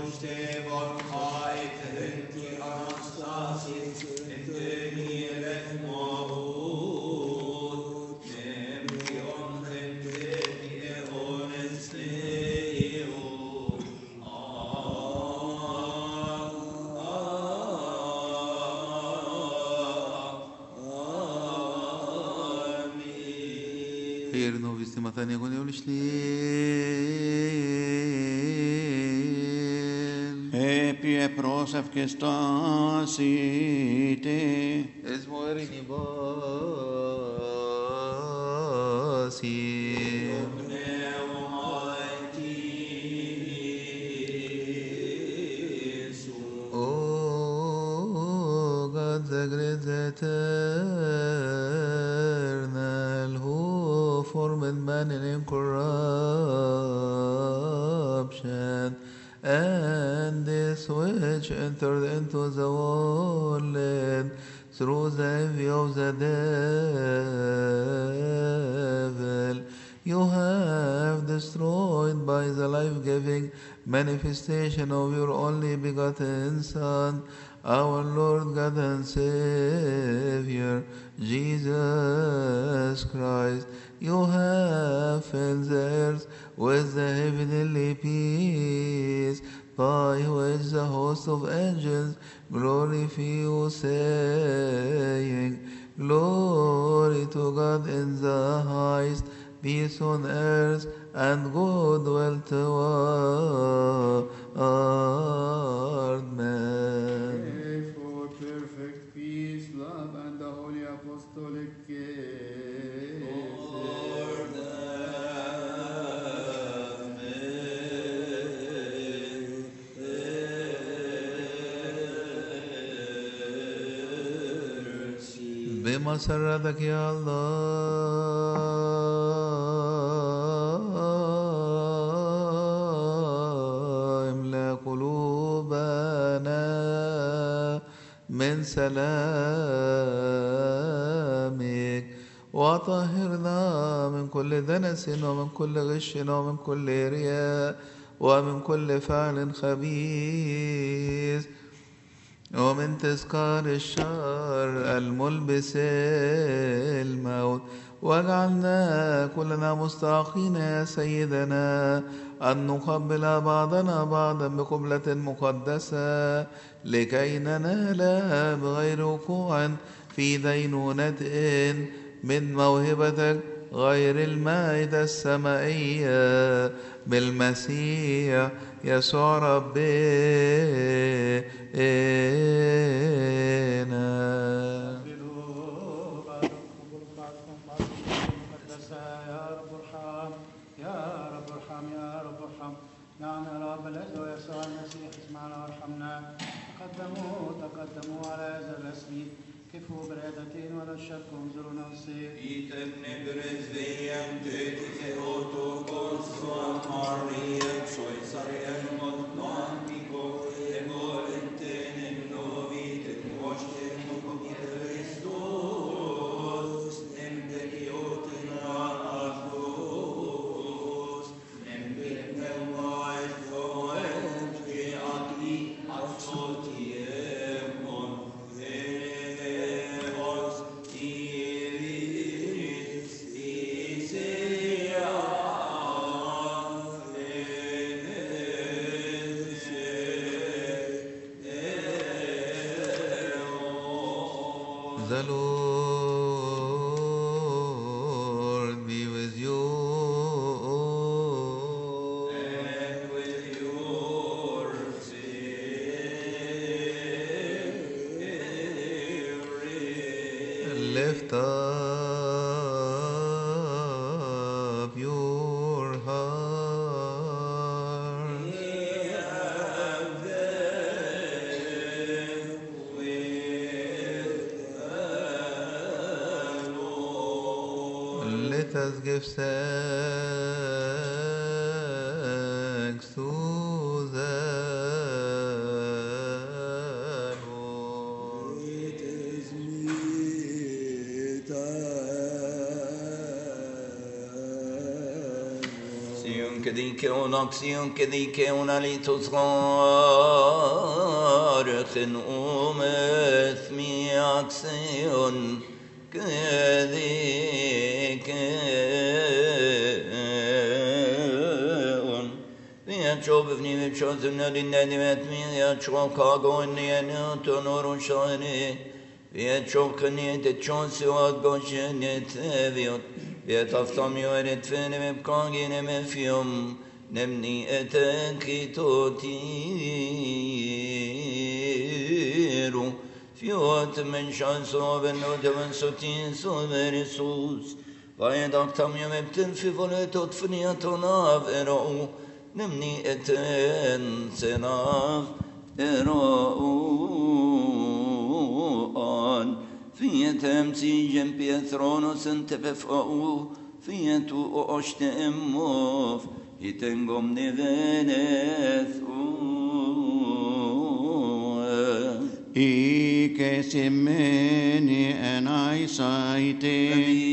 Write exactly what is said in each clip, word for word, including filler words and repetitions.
Herno visste matania con eulishnin. Επί πρόσευκεστάσιτε. Es moerini basi. Oh, God the great eternal, who formed man in incorruption, and this which entered into the world through the envy of the devil, you have destroyed by the life-giving manifestation of your only begotten Son, our Lord God and Savior, Jesus Christ. You have filled the earth with the heavenly peace, by which the host of angels glorify you, saying, Glory to God in the highest, peace on earth, and goodwill toward men. Pray for perfect peace, love, and the holy apostolic بمسرتك يا الله املأ قلوبنا من سلامك وطهرنا من كل دنس ومن كل غش ومن كل رياء ومن كل فعل خبيث ومن تذكار الشر الملبس الموت، واجعلنا كلنا مستحقين يا سيدنا أن نقبل بعضنا بعضا بقبلة مقدسة لكي ننال بغير وقوع في دينونة من موهبتك غير المائدة السمائية بالمسيح يسوع ربنا. نعم يا رب العز ويسوع المسيح اسمعنا وارحمنا. تقدموا تقدموا على هذا الرسم، كفوا بالعدتين ولا تشكوا انظرونا الصيف. The Lord be with you. And with your spirit. Lift up your heart. Let us give thanks to the Lord. It is meet كذيك ونقصيون كذيك وناليتوس غارق أمث مياكسيون كذيك شوف بني بشوف النادي النادي متمين يا شوف كاغوني أنا تنور شاني يا شوف كني تشون سواد قشني تبيوت يا تفتم يورد فين بكاغين مفيوم نمني أتاكي توتيرو فيوت من شان صوب النود من ستين صوب رسوس ويدك تم يمبتن في فلتوت فنيتنا فرعو نمني اتن سناف اراؤان في تمسي جنبي ثرونوس انتففأو في تو اشتموف يتنقم نغنث إيك سمني أنا سايتي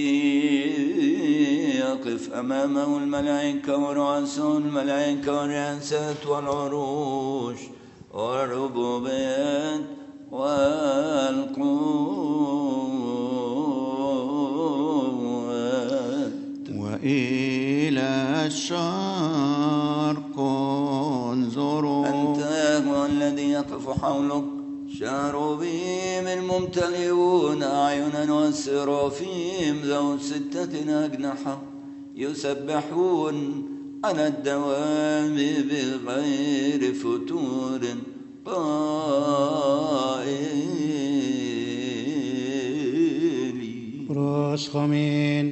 يقف أمامه الملائكة ورؤساء الملائكة والرئاسات والعروش والربوبيات والقوات وإلى الشرق انظروا أنت هو الذي يقف حولك شاروبيم الممتلئون أعينا والسرافيم ذو ستة أجنحة يسبحون على الدوام بغير فتور قائلين براس خمين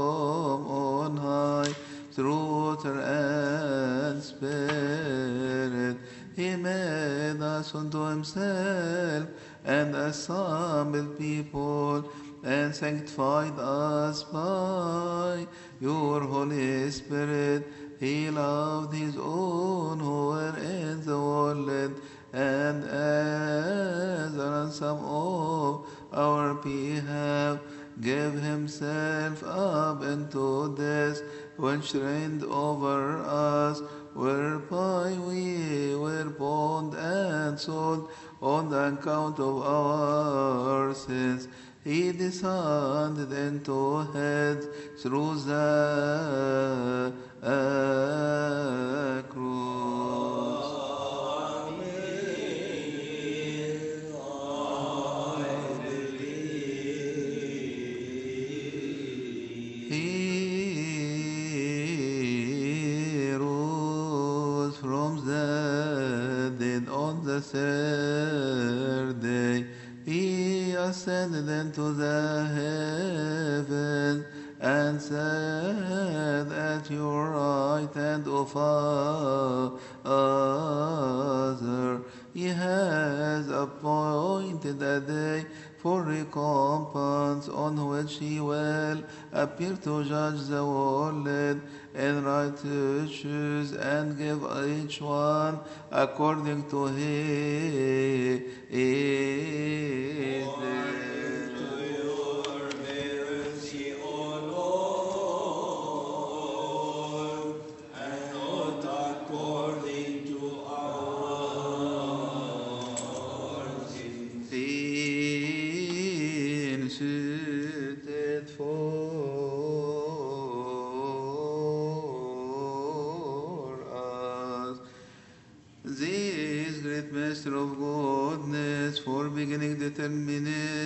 Through water and spirit. us unto himself, and assembled people, and sanctified us by your Holy Spirit. He loved his own who were in the world, and as a ransom of our behalf gave himself up into death, which reigned over us, whereby we were bound and sold on the account of our sins. He descended into hell through the uh, cross. He rose from the dead on the third day. He ascended into the heavens and sat at your right hand, O Father. He has appointed a day for recompense, on which he will appear to judge the world in righteousness and give each one according to his deed. Instituted for us this great master of goodness, for beginning determined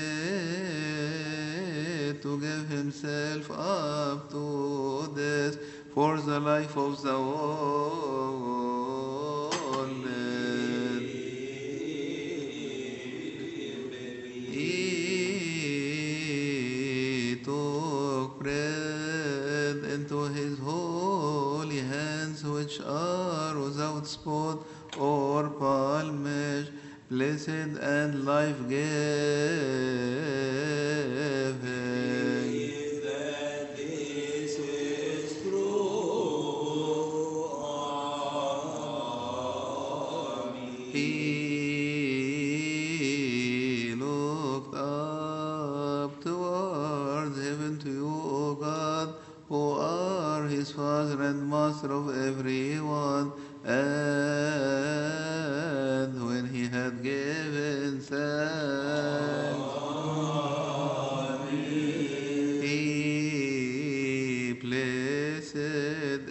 to give himself up to death for the life of the world. He took bread into his holy hands, which are without spot or blemish, blessed and life-giving. He looked up towards heaven to you, O God, who are his Father and Master of everyone, and when he had given thanks, he blessed it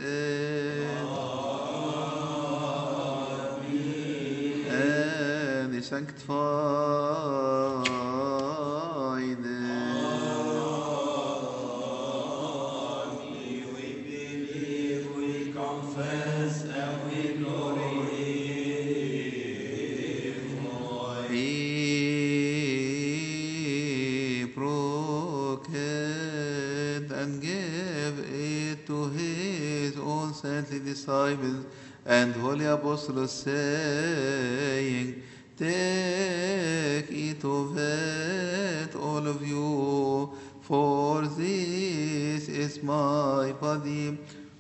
and he sanctified it. He broke it and gave it to his own saintly disciples and holy apostles, saying, take, eat of it, all of you, for this is my body,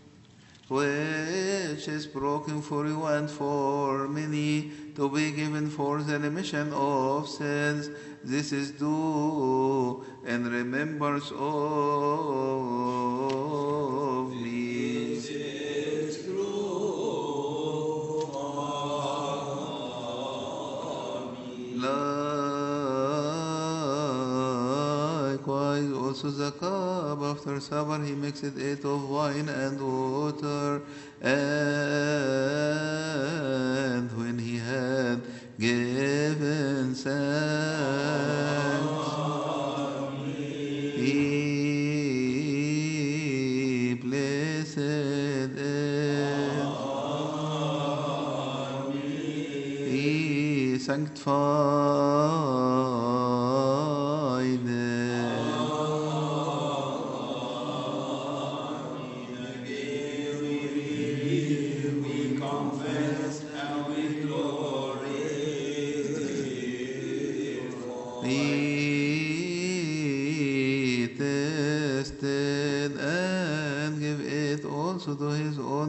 which is broken for you and for many, to be given for the remission of sins. This is due in remembrance of me. This is true of me. Likewise, also the cup after supper, he mixed it of wine and water, and when he had given thanks, he blessed it, he sanctified it.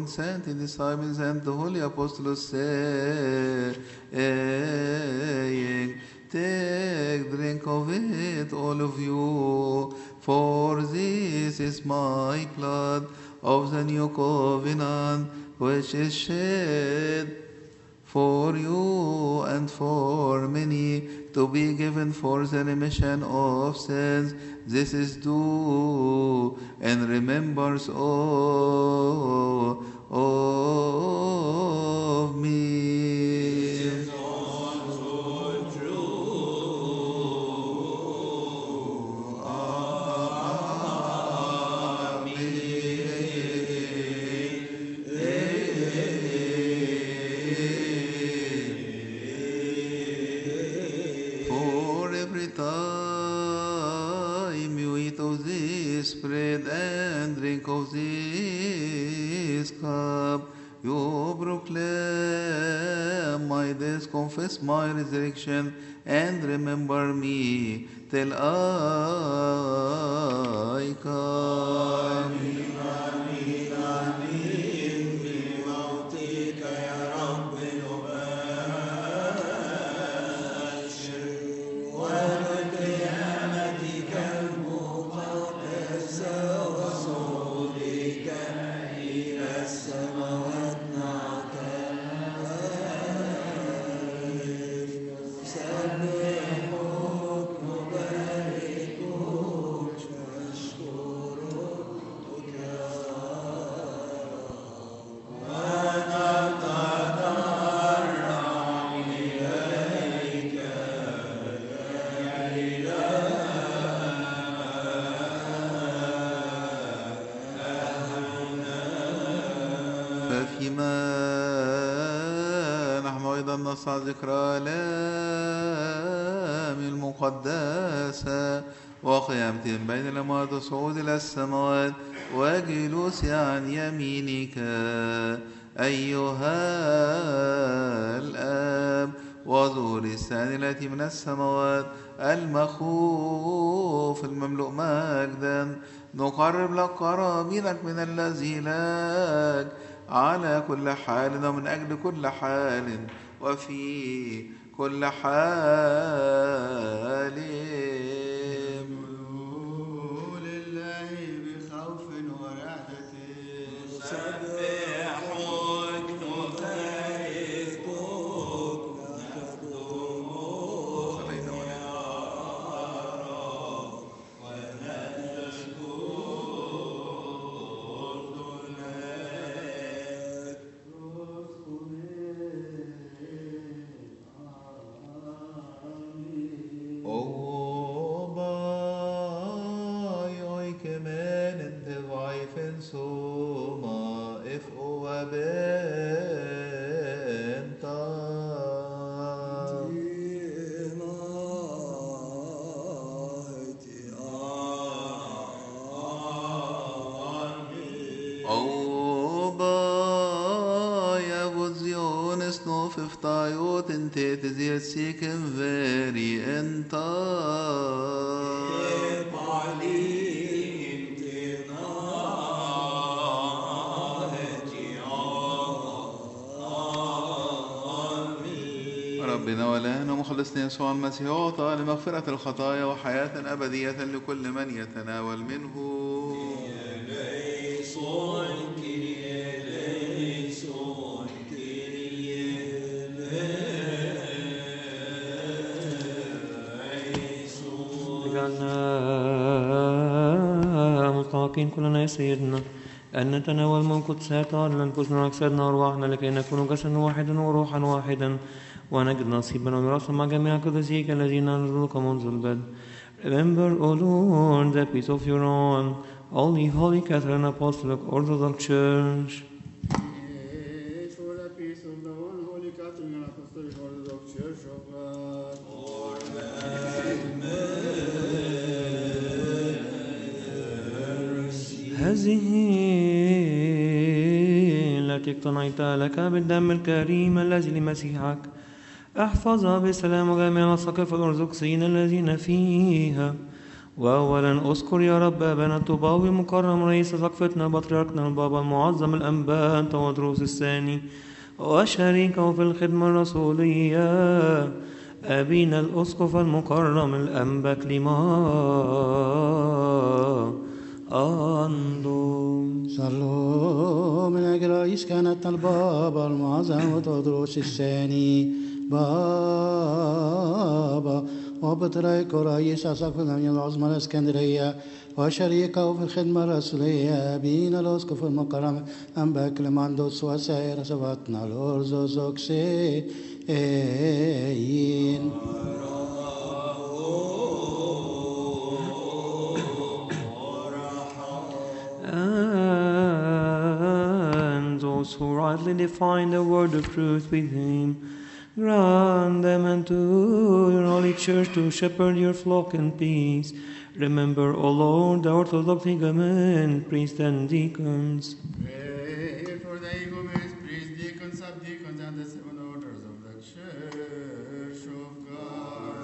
sent his disciples and the holy apostles, saying, take, drink of it, all of you, for this is my blood of the new covenant, which is shed for you and for many, to be given for the remission of sins. This is due in remembrance of, of me. Bread and drink of this cup, you proclaim my death, confess my resurrection, and remember me till I come. نصع ذكرى الآلام المقدسة وقيامة بين الأموات وصعود إلى السماوات وجلوس عن يمينك أيها الآب وظهور الثاني التي من السماوات المخوف المملوء مجدا نقرب لك قرابينك من الذي لك على كل حال ومن أجل كل حال وفي كل حال لله بخوف ورعدة نسبحك نباركك نخدمك يا رب ونسجد Soma if over Fiftayot and Tetizir Sikim very enta. ربنا ولهنا مخلصنا يسوع المسيح أعطى لمغفرة الخطايا وحياة أبدية لكل من يتناول منه. مستحقين كلنا يا سيدنا أن نتناول من قدسات لأنفسنا وأجسادنا وأرواحنا لكي نكون جسدا واحدا وروحا واحدا ونجد نصيبنا وميراثا مع جميع قدسيك الذين نرجوك منذ البدء. Remember, O Lord, the peace of your own, only Holy Catholic Apostolic Orthodox Church. For the peace of the one Holy Catholic and Apostolic Orthodox Church of God. هذه التي اقتنيت لك بالدم الكريم الذي لمسيحك احفظها بسلام جميع الأساقفة الأرثوذكسيين الذين فيها وأولا أذكر يا رب أبانا الطوباوي مكرم رئيس سقفتنا بطريركنا البابا المعظم الأنباء تودروس الثاني وشريكه في الخدمة الرسولية أبينا الأسقف المكرم الأنبا كليما أندو صلوا من أجل رئيس كانت البابا المعظم وتودروس الثاني بابا وبطريق رئيس أسقف الأمين العظمى الإسكندرية وشريكه في الخدمة الرسولية أبينا الأسقف المكرم أنبا كليماندوس وسائر سباتنا الأرثوذكسيين. And those who rightly define the word of truth with him, grant them and to your holy church to shepherd your flock in peace. Remember, O Lord, the Orthodox men, priests and deacons. Pray for the igumens, priests, deacons, subdeacons, and the seven orders of the Church of God.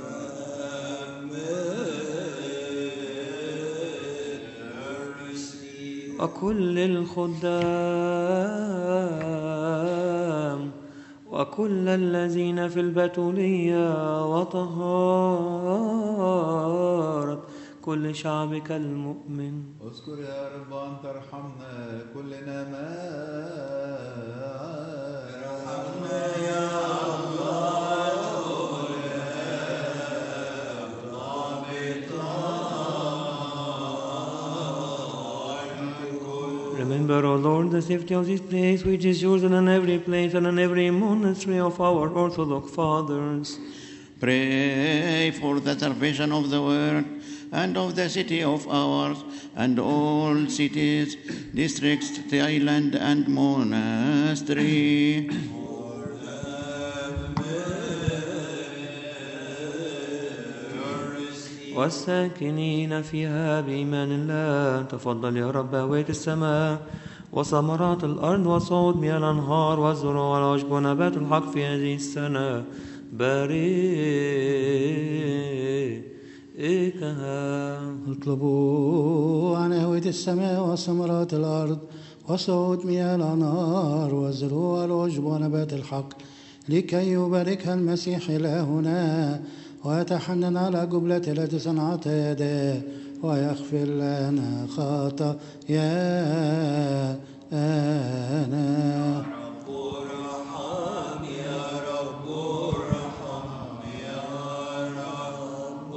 وكل الخدام وكل الذين في البتولية وطهارة كل شعبك المؤمن. اذكر يا رب أن ترحمنا كلنا ما رحمنا يا الله. Remember, O Lord, the safety of this place, which is yours, and in every place and in every monastery of our Orthodox fathers. Pray for the salvation of the world and of the city of ours and all cities, districts, island, and monastery. والساكنين فيها بإيمان الله. تفضل يا رب هوية السماء وثمرات الأرض وصعود مياه الأنهار والزروع والعشب ونبات الحق في هذه السنة. باركها. اطلبوا عن هوية السماء وثمرات الأرض وصعود مياه الأنهار والزروع والعشب ونبات الحق لكي يباركها المسيح إلهنا ويتحنن على جبلة التي صنعتها يداه ويغفر لنا خطايانا. رب ارحم يا رب ارحم يا رب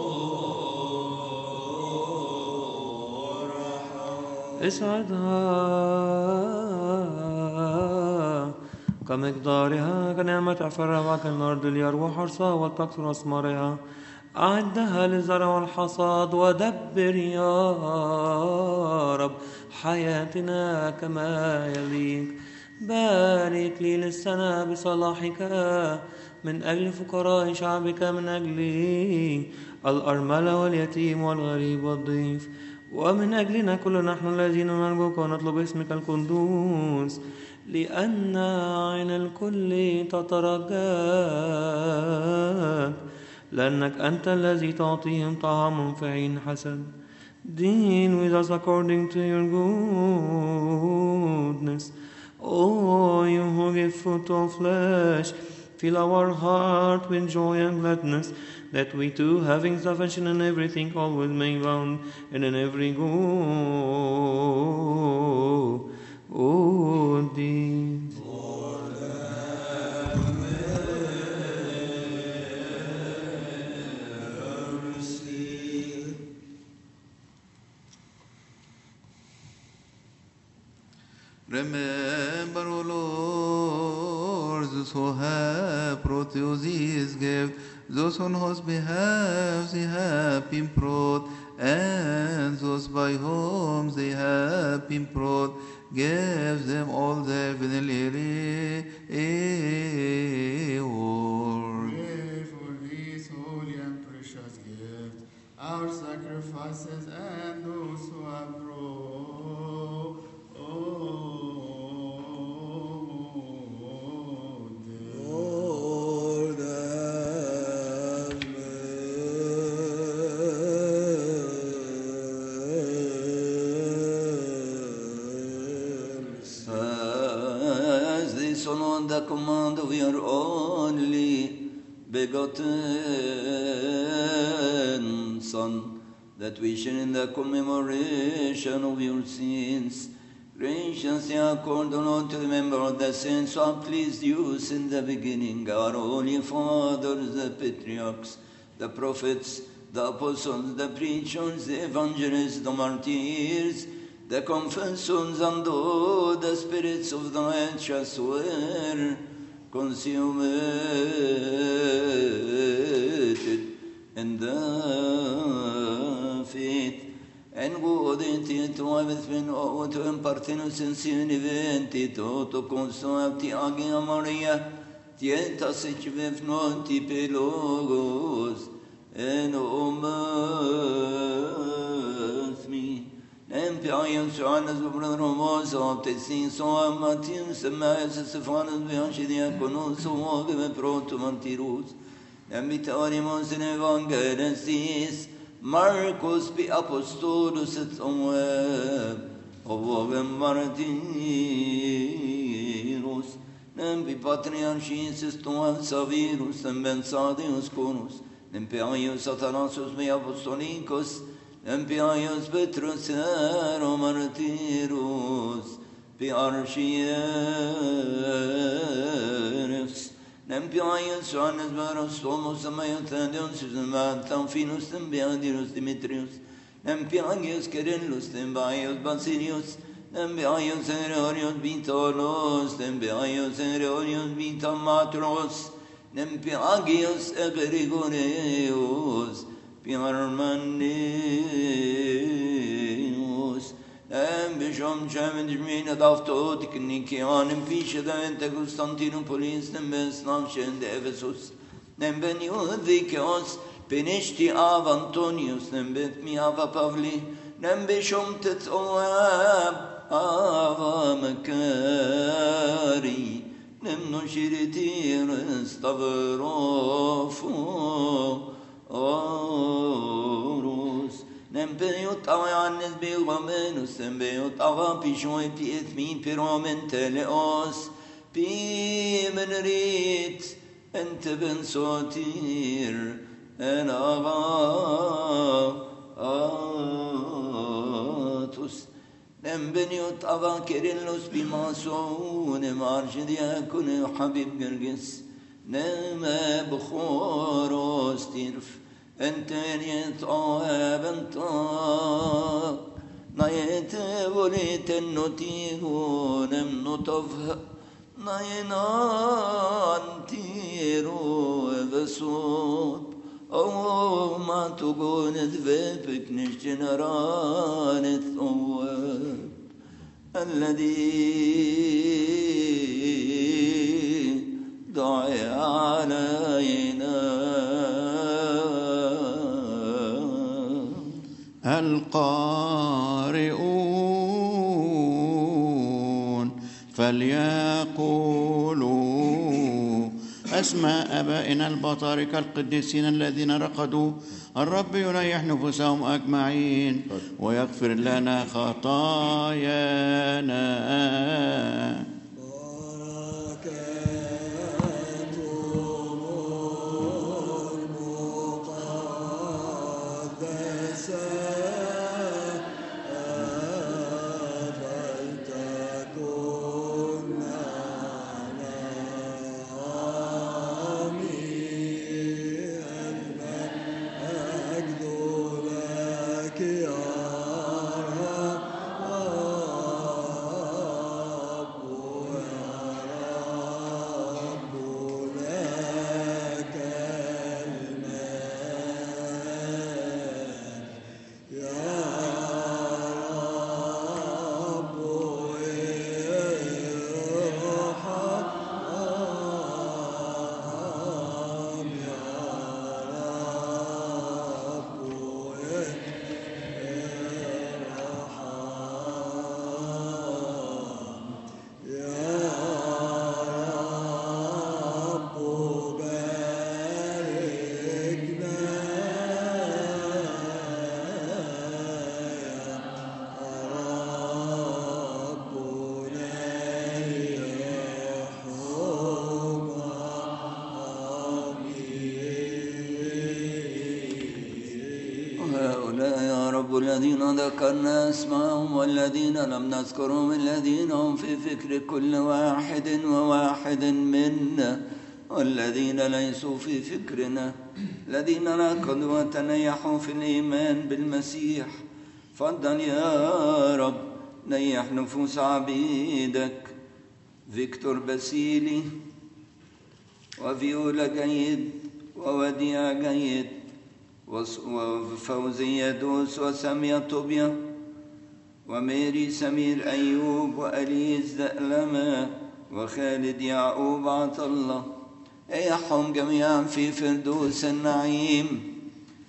ارحم. اسعدها كمقدارها كنعمة عفرها كالأرض ليروى حرثها وتكثر أثمارها. أعدها للزرع والحصاد ودبر يا رب حياتنا كما يليق. بارك لي للسنة بصلاحك من أجل فقراء شعبك، من أجل الأرملة واليتيم والغريب والضيف، ومن أجلنا كل نحن الذين نرجوك ونطلب اسمك القدوس، لأن عين الكل تترجاك، لأنك أنت الذي تعطيهم طعام في حين حسن. Deal with us according to your goodness. O you who give fruit of flesh, fill our heart with joy and gladness, that we too, having sufficient in everything, always may abound and in every good good deed. Remember, O Lord, those who have brought you this gift, those on whose behalf they have been brought, and those by whom they have been brought. Give them all their heavenly reward. Pray for this holy and precious gift, our sacrifices, and those who have brought. Lord have command of your only begotten Son, that we share in the commemoration of your sins, graciously accord unto the member of the saints who have pleased you in the beginning, our holy fathers, the patriarchs, the prophets, the apostles, the preachers, the evangelists, the martyrs, the confessors, and all the spirits of the righteous were consummated in the faith. En godhet to avsvin och to impartinus in sin eventito to consoapti agia Maria tienta sich vefnonti pelogos en omas mi Nempiaien Johannes brother Moses of the sin so Matin Semaeus Stephanus Bianchidiaconos so give protomantirus Nembitarimus in evangelistis Marcus be apostolus et omweb, ovogem martirus, nembi patriarchis estuam savirus, nemben sadius conus, nempiaius Athanasius me apostolicus, nempiaius Petrus ero martirus, piarchieres, Nempiaius Johannes Baros Thomas Amayothadios Tamfinus Tembiadirus Dimitrius Nempiaius Kerillus Tembiaius Basilius Nempiaius Erorius Vitalos Tempiaius Erorius Vitamatros Nempiagius Egregoreus Piarmanius Bishom Chamin Jmina Daftot Nikian and Pisha Dante Constantinopolis and Besnamsh and Ephesus. Nemben Yudikos, Penishti Av Antonius, Nembet mi Ava Pavli, Nembishom Tet Oab, Ava Makari, Nemno Shiritir Stavrofo, Orus. Nembeyot Avannes Begomenus, Nembeyot Ava Pishoi Piet Mi Piromen Teleos, Pimenrit, and Teben Sotir, and Ava Atus. Nembeyot Ava Kerillus Bimaso, Nemarjidiakune Habib Gergis, Neme Bukhoros Tirf. أنت يتعاب أنت نايت وليت النتيغو نم نطفه ناينا انتيرو بسوط أو ما تقول ذبابك نشتنران الثواب الذي دعي علينا القارئون فليقولوا أسماء آبائنا البطاركة القديسين الذين رقدوا الرب يريح نفوسهم أجمعين ويغفر لنا خطايانا. Oh هؤلاء يا رب الذين ذكرنا اسمهم والذين لم نذكرهم الذين هم في فكر كل واحد وواحد منا والذين ليسوا في فكرنا الذين ركضوا وتنيحوا في الإيمان بالمسيح فضل يا رب نيح نفوس عبيدك فيكتور باسيلي وفيولا جيد ووديع جيد وفوزية دوس وسامية طوبيا وميري سمير أيوب وأليس دألمة وخالد يعقوب عطلة ايحهم جميعا في فردوس النعيم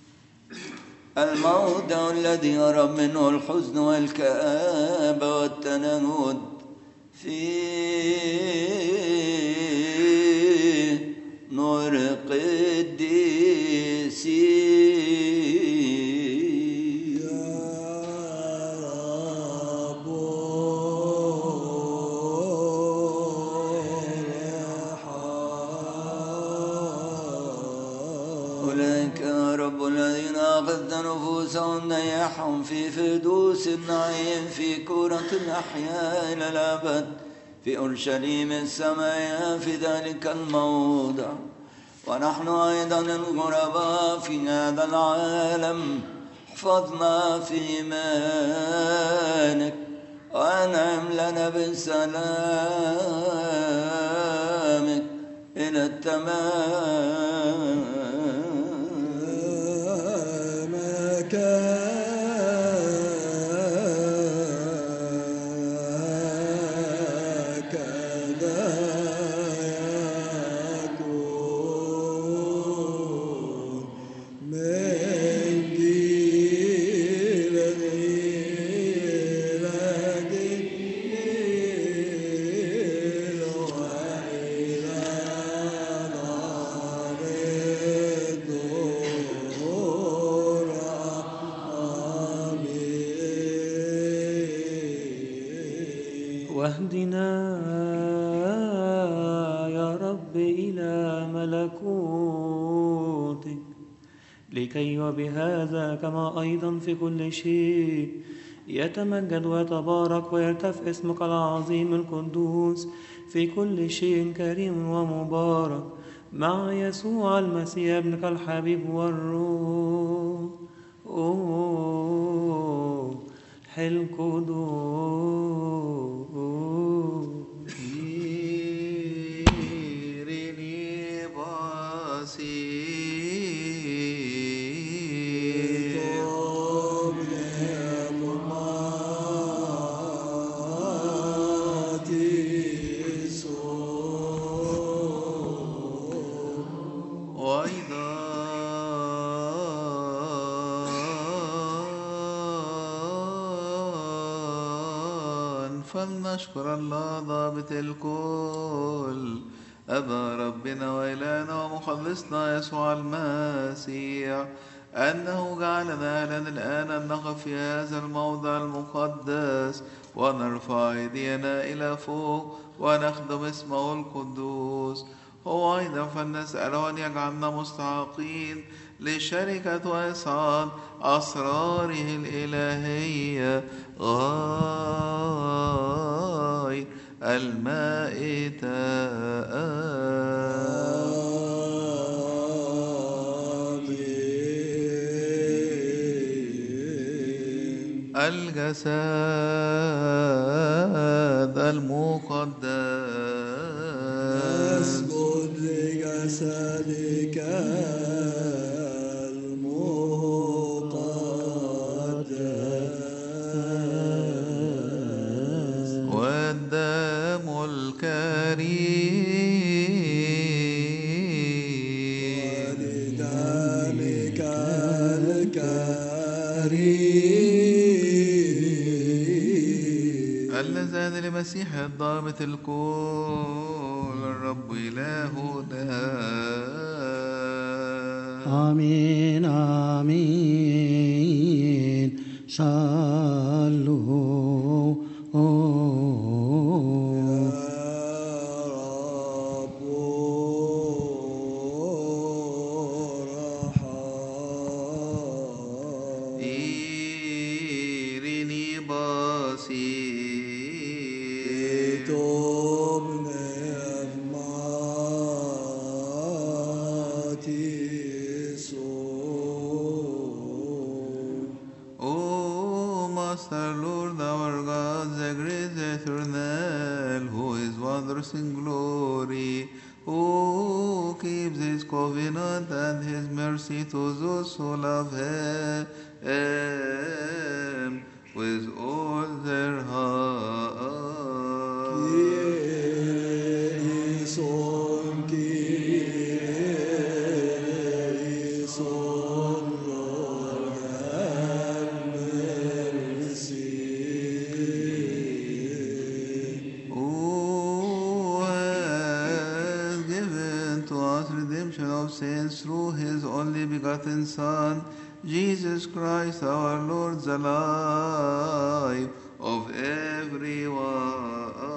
الموضع الذي يرى منه الحزن والكآبة والتنهد في نور قديسي نفوسهم نيحهم في فردوس النعيم في كرة الأحياء إلى الأبد في أورشليم السماء في ذلك الموضع ونحن أيضا الغرباء في هذا العالم احفظنا في إيمانك وأنعم لنا بسلامك إلى التمام واهدنا يا رب إلى ملكوتك لكي وبهذا كما أيضا في كل شيء يتمجد ويتبارك ويرتفع اسمك العظيم القدوس في كل شيء كريم ومبارك مع يسوع المسيح ابنك الحبيب والروح القدوس فلنشكر الله ضابط الكل أبا ربنا وإلهنا ومخلصنا يسوع المسيح أنه جعلنا أهلا الآن أن نقف في هذا الموضع المقدس ونرفع أيدينا إلى فوق ونخدم اسمه القدوس. هو أيضا فلنسأله أن يجعلنا مستحقين لشركة وإسعاد أسراره الإلهية غاية المائتة. الجسد المقدس اسجد لجسدك المقدس والدم الكريم ولدمك الكريم اللذان لمسيح الضابط الكل الرب إلهنا. آمين آمين صلوا Master, Lord our God, the great eternal, who is wondrous in glory, who keeps his covenant and his mercy to those who love him with all their heart. Sins through his only begotten Son, Jesus Christ our Lord, the life of everyone.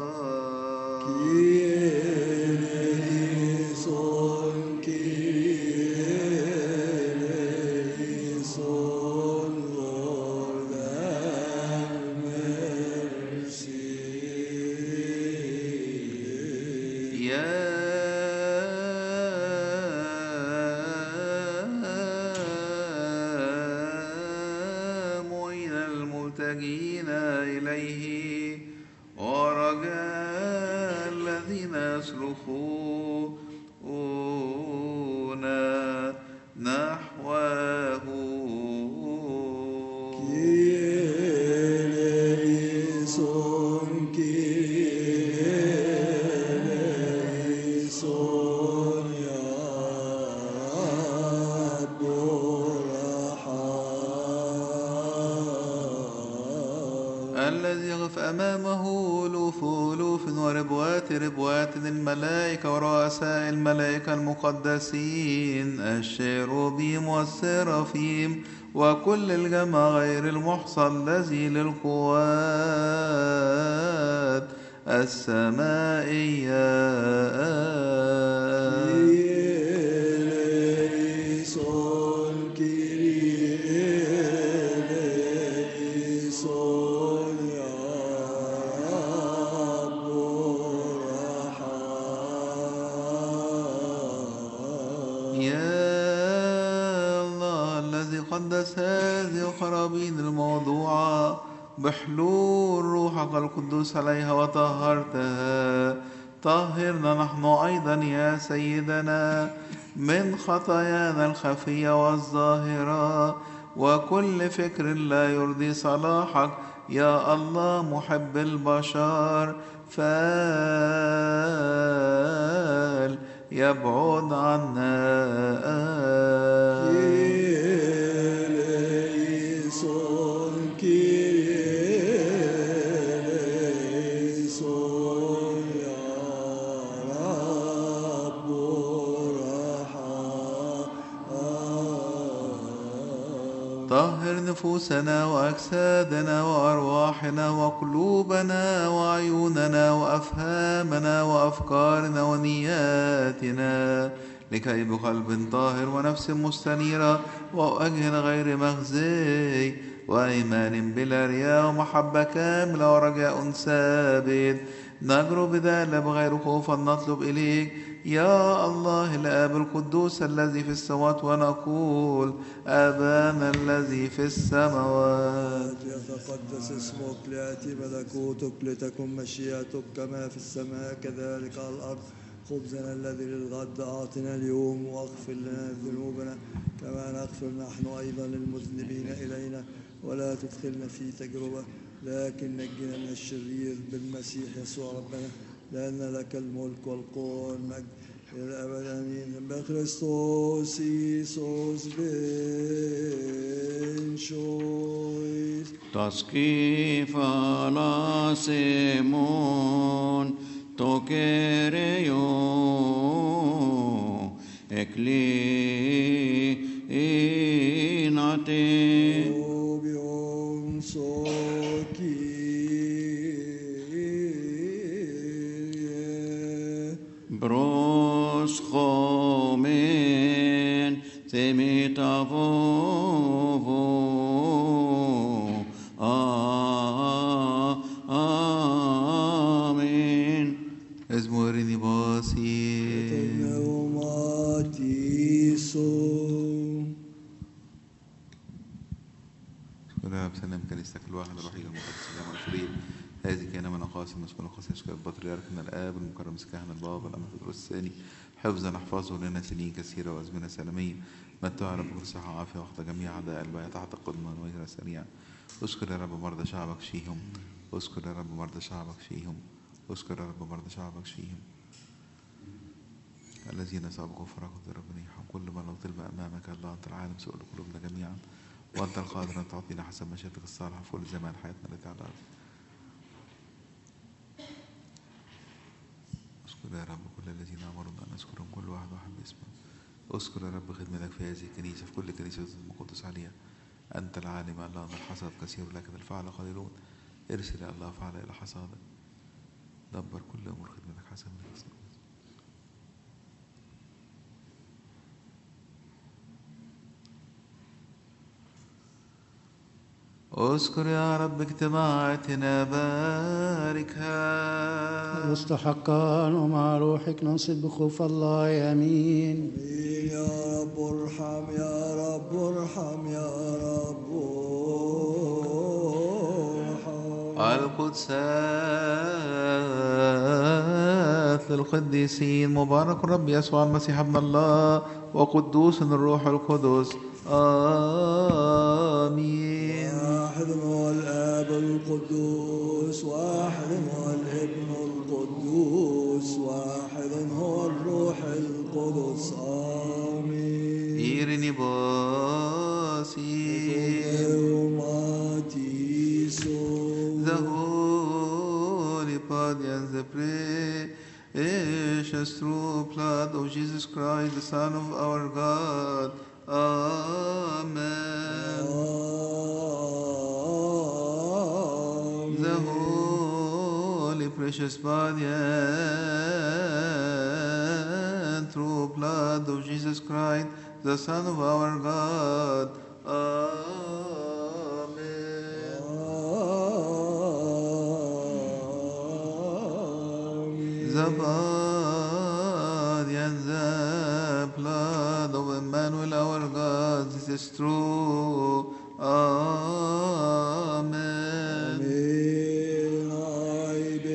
الذي يقف أمامه ألوف ألوف وربوات ربوات الملائكة ورؤساء الملائكة المقدسين الشيروبيم والسرافيم وكل الجمع غير المحصى الذي للقوات السمائية. قدس هذه الخرابين الموضوعة بحلول روحك القدوس عليها وطهرتها. طهرنا نحن أيضا يا سيدنا من خطايانا الخفية والظاهرة وكل فكر لا يرضي صلاحك يا الله محب البشر، فال يبعد عنا. طهر نفوسنا وأجسادنا وأرواحنا وقلوبنا وعيوننا وأفهامنا وأفكارنا ونياتنا لكي بقلب طاهر ونفس مستنيرة ووجه غير مخزي وإيمان بلا رياء ومحبة كاملة ورجاء ثابت نجرؤ بذلك بغير خوف نطلب إليك يا الله الآب القدوس الذي في السماوات ونقول أبانا الذي في السماوات يتقدس اسمك، ليأتي ملكوتك، لتكن مشيئتك كما في السماء كذلك على الأرض. خبزنا الذي للغد أعطنا اليوم، واغفر لنا ذنوبنا كما نغفر نحن أيضا للمذنبين إلينا، ولا تدخلنا في تجربة لكن نجنا من الشرير بالمسيح يسوع ربنا، لأن لك الملك والقوة والمجد إلى الأبد آمين. بكريستوس يسوس بن شويس تسقيف على سيمون توكيريو إكليناتي أوبيون سوكي بروس خومين ثميتافوفو آمين. ازموريني باسي اذكر يا رب سلام كنيستك الواحد الوحيد المقدس الجامع الفريد. هذه كان من أقاصي المسؤول القصير شكل البطريركنا الآب المكرم كهنة البابا الأمر الثاني حفظا احفظه لنا سنين كثيرة وأزمنة سلامية متع رب كل صحة وعافية وقت جميع أعداء البيع تحت قدما ويرى سريعا. اذكر يا رب مرضى شعبك شيهم. اذكر يا رب مرضى شعبك شيهم. اذكر يا رب مرضى شعبك شيهم الذين سبقوا فرقوا ربنا يحب كل ما لو طلب أمامك الله أنت العالم سؤال قلوبنا جميعا وأنت القادر أن تعطينا حسب مشيئتك الصالحة في كل زمان حياتنا التي على الأرض. اذكر يا رب كل الذين أمرنا أن نذكرهم كل واحد واحد باسمه. اذكر يا رب خدمتك في هذه الكنيسة في كل كنيسة المقدس عليها. أنت العالم الله أن الحصاد كثير لكن الفعل قليلون. ارسل يا الله فعل إلى حصادك. دبر كل أمور خدمتك حسب ما تسمع. اذكر يا رب اجتماعاتنا باركها مستحقا ومع روحك ننصت بخوف الله. امين. آمين يا رب ارحم يا رب ارحم يا رب ارحم. القدسات للقديسين مبارك الرب يسوع المسيح ابن الله وقدوس الروح القدس. آمين. واحد هو الآب القدوس واحد هو الابن القدوس واحد هو الروح القدس. آمين. إيرني باسي The holy body and the precious true blood of Jesus Christ, the Son of our God. Amen. The holy precious body and true blood of Jesus Christ, the Son of our God. Amen. The body and the blood of Emmanuel our God, this is true. Amen. Amen. I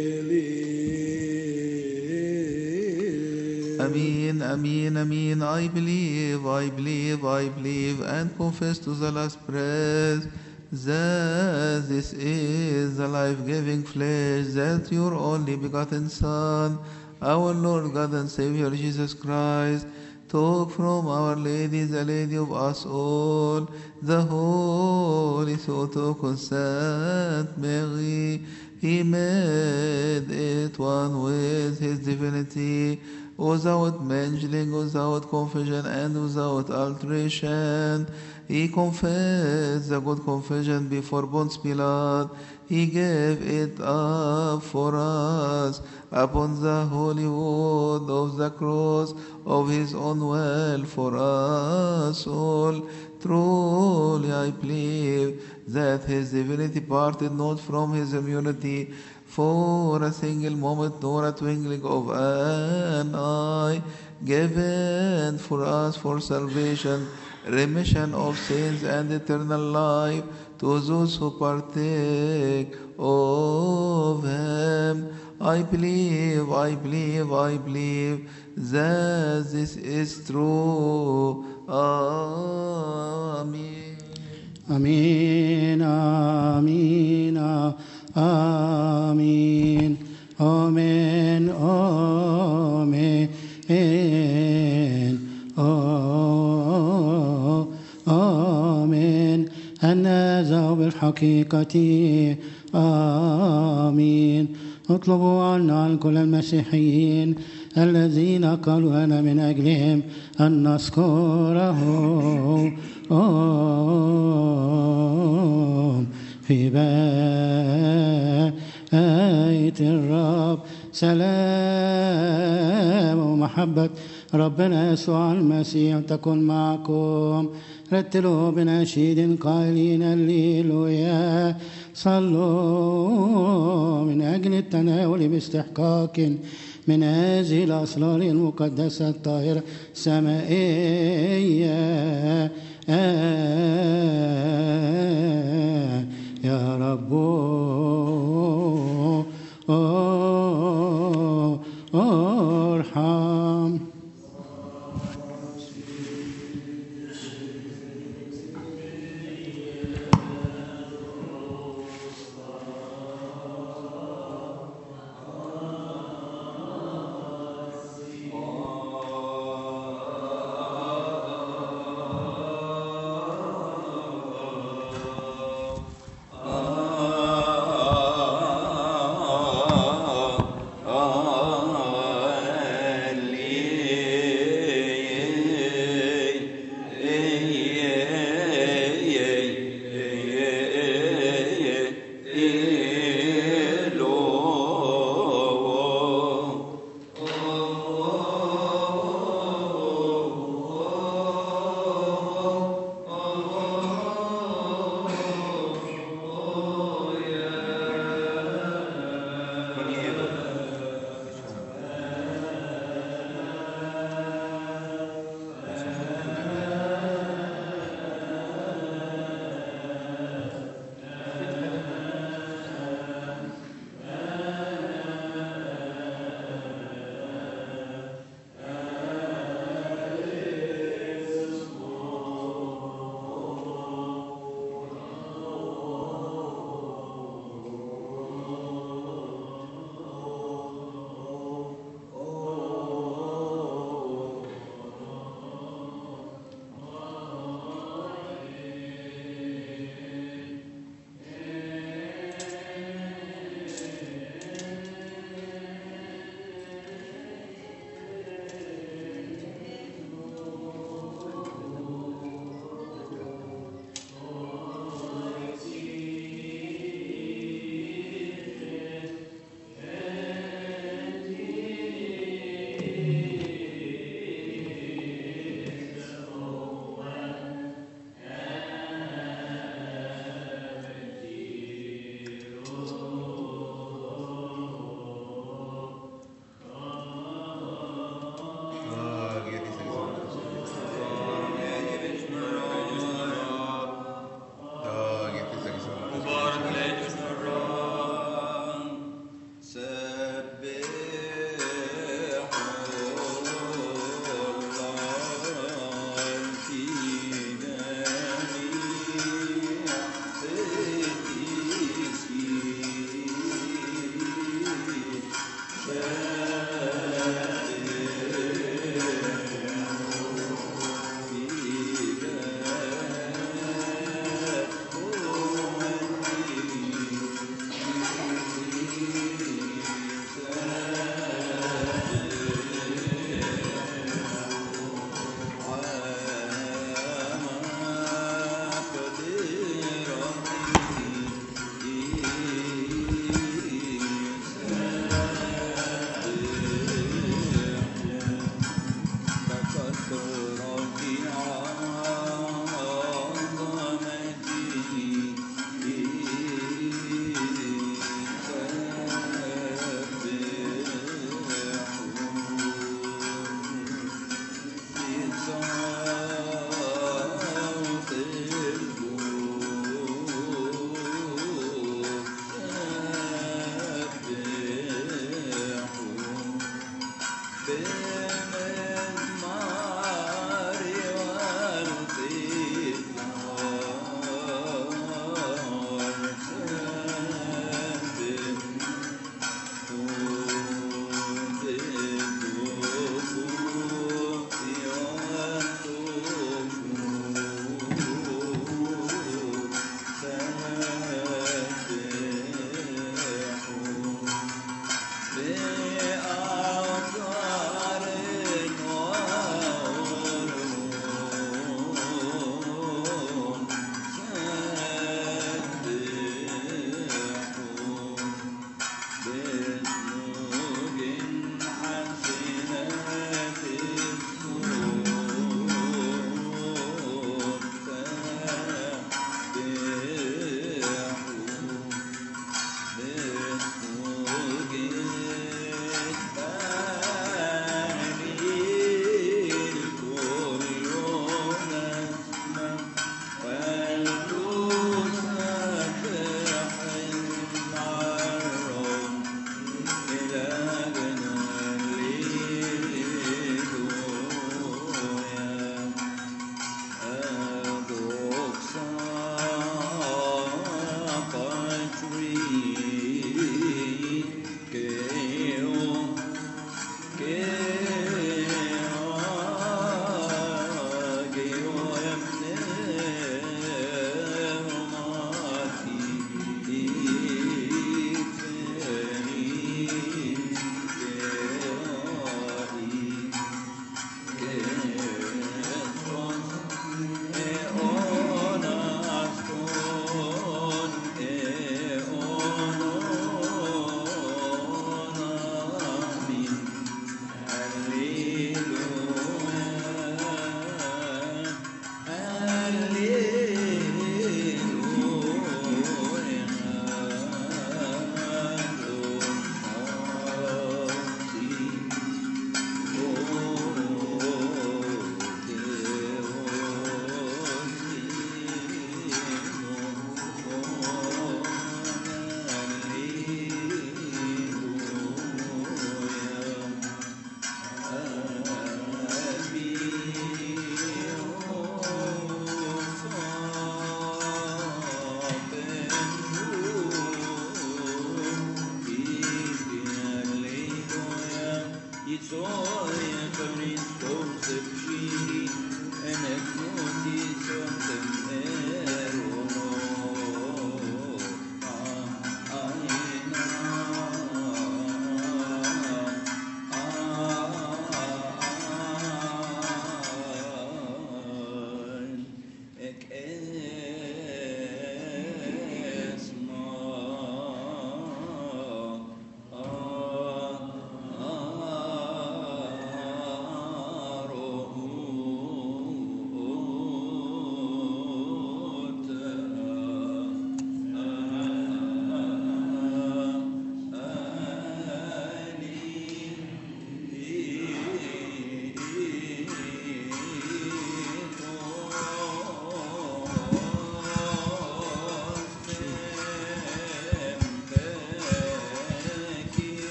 believe. Amen, amen, amen. I believe, I believe, I believe, and confess to the last breath that this is the life-giving flesh, that your only begotten Son, our Lord God and Savior Jesus Christ, took from Our Lady, the Lady of us all, the Holy Theotokos Saint Mary. He made it one with His divinity, without mangling, without confusion, and without alteration. He confessed the good confession before Pontius Pilate. He gave it up for us upon the holy wood of the cross of His own will for us all. Truly I believe that His divinity parted not from His humanity for a single moment, nor a twinkling of an eye, given for us for salvation, remission of sins, and eternal life to those who partake of Him. I believe, I believe, I believe that this is true. Amen. Amen, amen, amen, amen, amen, amen. النازع بالحقيقة آمين. اطلبوا عنا عن كل المسيحيين الذين قالوا أنا من أجلهم أن نذكره في بيت الرب. سلام ومحبة ربنا يسوع المسيح تكن معكم. رتلوا بنشيد قائلين الليلويا. صلوا من أجل التناول باستحقاق من هذه الأسرار المقدسة الطاهرة السمائية. آه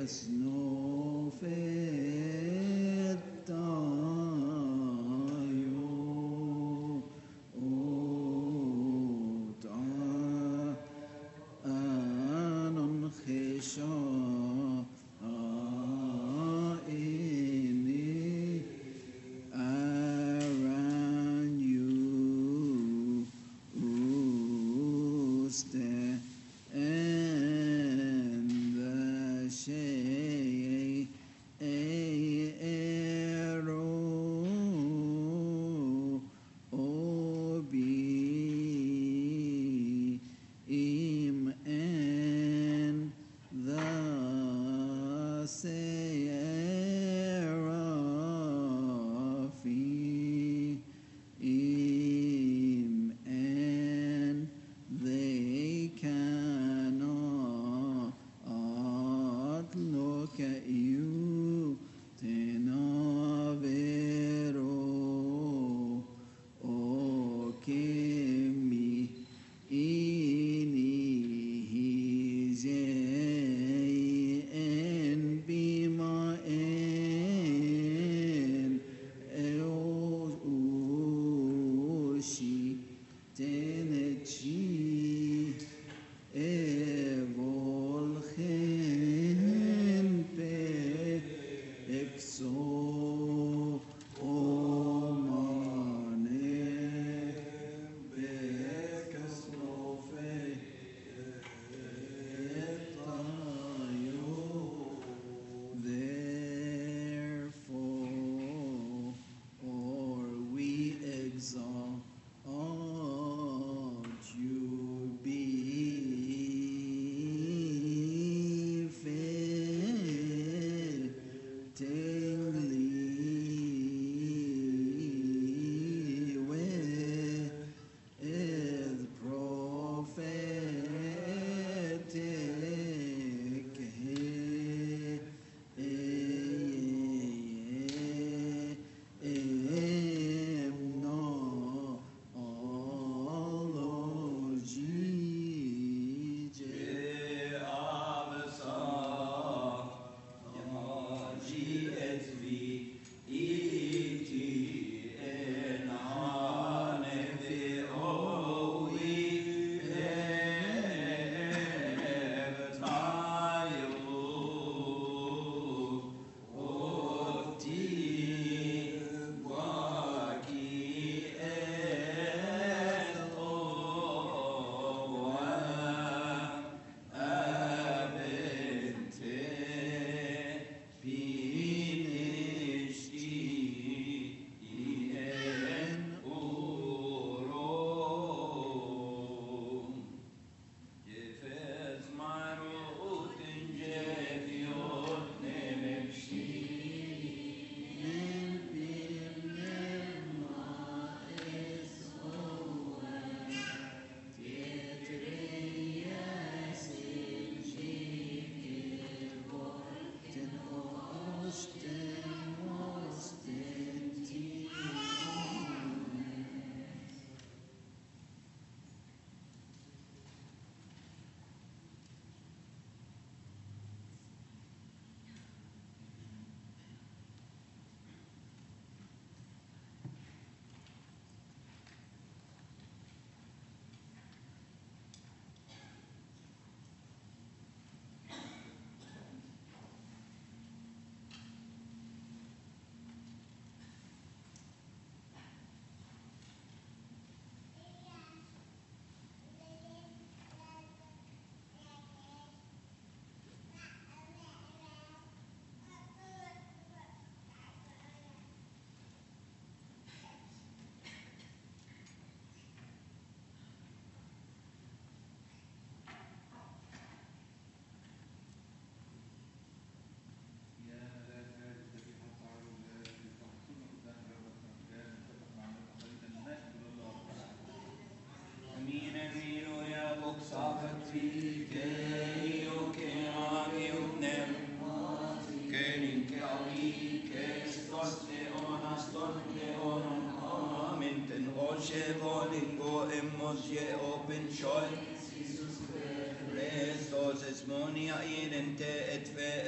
Christos es monia irente et fe es mon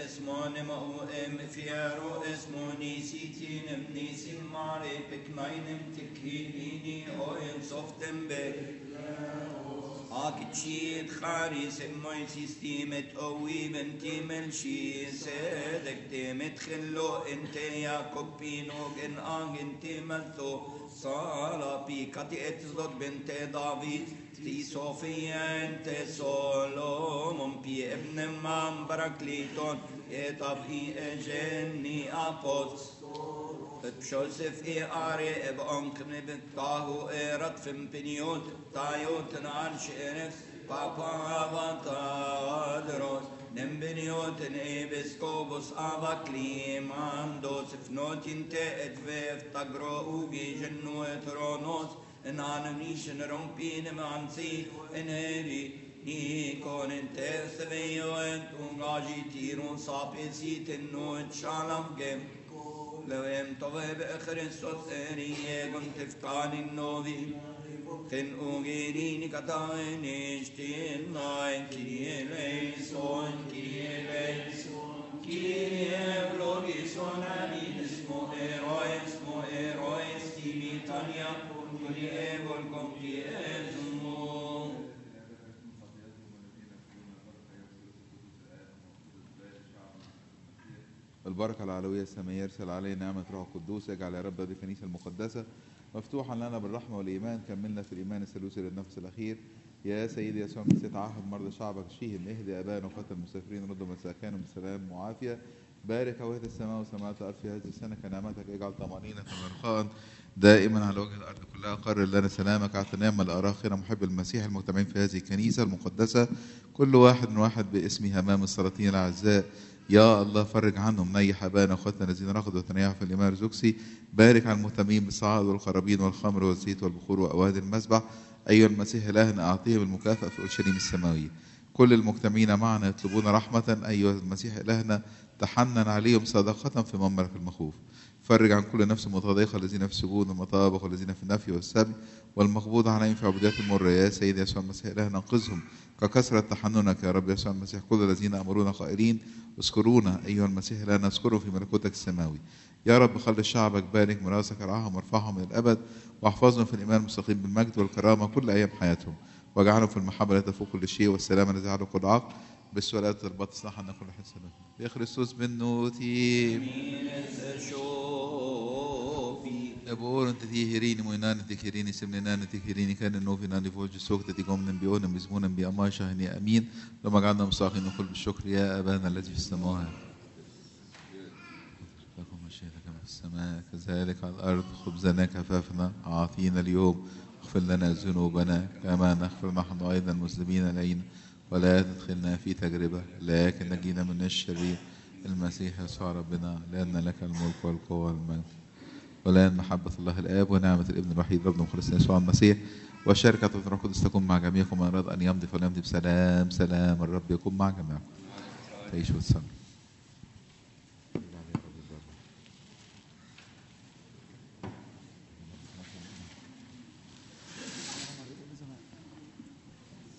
نمو ام فيارو اسمو نيسيتين نيسي ماري بكناينم تكينيني اوين صفتم بك اكتشيد خاري سموي سيستيمت اوي بنتي ملشي سيدك تيمت خلو انت يا كوبينو جن اغ انت ملثو صالا بيكاتي اتزدك بنت دافيد تي صوفيا انت سولومون بي ابن مام براكليتون اتابي اجني ابوس بشوسف اي اري اب انكني بتاهو اي رطفم بنيوت تايوت نار شرف بابا وطادروس نم بنيوت ايبسكوبوس افا كليماندوس فنوتين تأدفف تقرو اوغي جنو اترونوس ان انمنيشن رومبين مانسي انهري نيكون انت سبيو انتو غاجي تيرون صابسي تنو اتشالم جم لو ام طوي بخريستوس اريه كنت فكان النوذي كن اوغيريني كتاين اشتين ناين كيريه ليسون كيريه ليسون كيريه بلوغيسون امين اسمو ايروي اسمو ايروي ستيمي تانيا كوني ايبول كومتي ازمو البركة العلوية السماوية يرسل علينا نعمة روح القدوس يجعل يا رب هذه الكنيسة المقدسة مفتوحا لنا بالرحمة والإيمان كملنا في الإيمان الثالوثي للنفس الأخير يا سيدي يسوع المسيح تعهد مرضى شعبك اشفيهم اهدي أبائنا وفتى المسافرين ردوا مساكنهم بسلام وعافية بارك هوية السماء وسماوات الأرض في هذه السنة كنعمتك اجعل طمأنينة ورخاء دائما على وجه الأرض كلها قرر لنا سلامك اعطنا من الأراخرة محب المسيح المجتمعين في هذه الكنيسة المقدسة كل واحد من واحد باسم همام السلاطين الأعزاء يا الله فرج عنهم نيح أبانا وأخواتنا الذين رقدوا وتنيحوا في الإمام الزوكسي بارك على المهتمين بالصعائد والقرابين والخمر والزيت والبخور وأواد المسبح أيها المسيح إلهنا أعطيهم المكافأة في أورشليم السماوية كل المجتمعين معنا يطلبون رحمة أيها المسيح إلهنا تحنن عليهم صدقة في مملك المخوف فرج عن كل نفس متضايقة الذين في السجون والمطابق والذين في النفي والسبي والمقبوض عليهم في عبوديات المرة يا سيدي يسوع المسيح إلهنا انقذهم ككثرة تحننك يا رب يسوع المسيح كل الذين أمرونا قائلين اذكرونا أيها المسيح إلهنا اذكروا في ملكوتك السماوي يا رب خلي شعبك بارك مراسك رعاهم وارفعهم من الأبد واحفظهم في الإيمان المستقيم بالمجد والكرامة كل أيام حياتهم واجعلهم في المحبة التي تفوق كل شيء والسلام الذي يعلو كل عقل بالسؤالات والطلبات اصلح لنا كل حسن يا خريستوس بالنوتي أبور أنت تيهريني موينان تكهريني سمنان تكهريني كان النوفي ناني فوج السوق تتقوم بيونا بزمونا بأما شهني أمين لما قعدنا مصاخين نقول بالشكر يا أبانا الذي في السماوات لكم مشيئتك كما في السماء كذلك على الأرض خبزنا كفافنا أعطينا اليوم اغفر لنا ذنوبنا كما نغفر نحن أيضا المسلمين إلينا ولا تدخلنا في تجربة لكن نجينا من الشرير المسيح يسوع ربنا لأن لك الملك والقوة والمجد ولأن محبة الله الآب ونعمة الابن الوحيد ربنا وخلصنا يسوع المسيح وشركة الروح القدس تكون مع جميعكم من أراد أن يمضي فليمضي بسلام سلام الرب يكون مع جميعكم تعيشوا وتسلموا